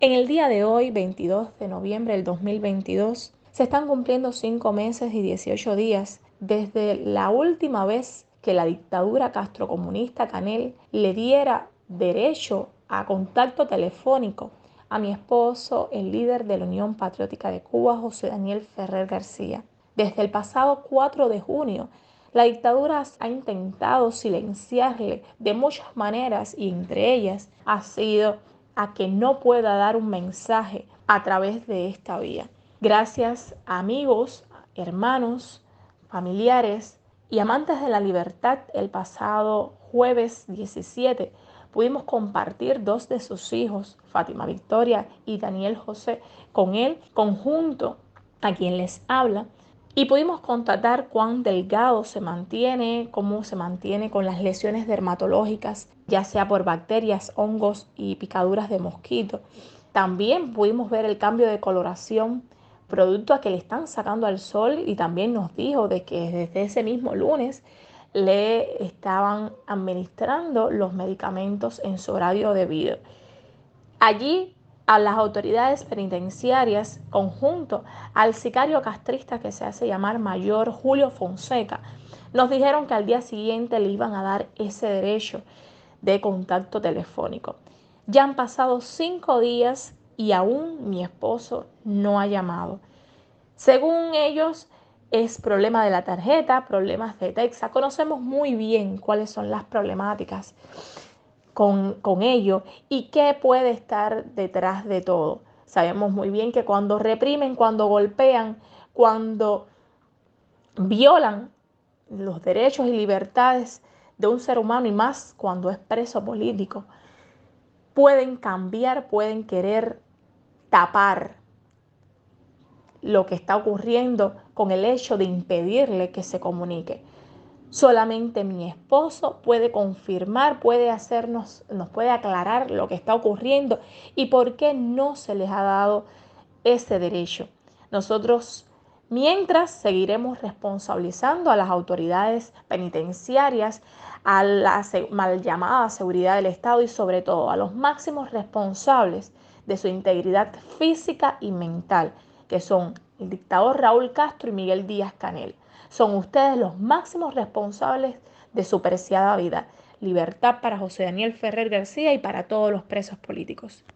En el día de hoy, 22 de noviembre del 2022, se están cumpliendo 5 meses y 18 días desde la última vez que la dictadura castrocomunista Canel le diera derecho a contacto telefónico a mi esposo, el líder de la Unión Patriótica de Cuba, José Daniel Ferrer García. Desde el pasado 4 de junio, la dictadura ha intentado silenciarle de muchas maneras y entre ellas ha sido a que no pueda dar un mensaje a través de esta vía. Gracias a amigos, hermanos, familiares y amantes de la libertad, el pasado jueves 17 pudimos compartir 2 de sus hijos, Fátima Victoria y Daniel José, con él, conjunto a quien les habla, y pudimos constatar cuán delgado se mantiene, cómo se mantiene con las lesiones dermatológicas, ya sea por bacterias, hongos y picaduras de mosquito. También pudimos ver el cambio de coloración producto a que le están sacando al sol, y también nos dijo de que desde ese mismo lunes le estaban administrando los medicamentos en su horario debido. Allí a las autoridades penitenciarias, conjunto al sicario castrista que se hace llamar Mayor Julio Fonseca, nos dijeron que al día siguiente le iban a dar ese derecho de contacto telefónico. Ya han pasado 5 días y aún mi esposo no ha llamado. Según ellos, es problema de la tarjeta, problemas de Texas. Conocemos muy bien cuáles son las problemáticas con ello y qué puede estar detrás de todo. Sabemos muy bien que cuando reprimen, cuando golpean, cuando violan los derechos y libertades de un ser humano, y más cuando es preso político, pueden cambiar, pueden querer tapar lo que está ocurriendo con el hecho de impedirle que se comunique. Solamente mi esposo puede confirmar, nos puede aclarar lo que está ocurriendo y por qué no se les ha dado ese derecho. Nosotros, mientras, seguiremos responsabilizando a las autoridades penitenciarias, a la mal llamada seguridad del Estado y sobre todo a los máximos responsables de su integridad física y mental, que son el dictador Raúl Castro y Miguel Díaz-Canel. Son ustedes los máximos responsables de su preciada vida. Libertad para José Daniel Ferrer García y para todos los presos políticos.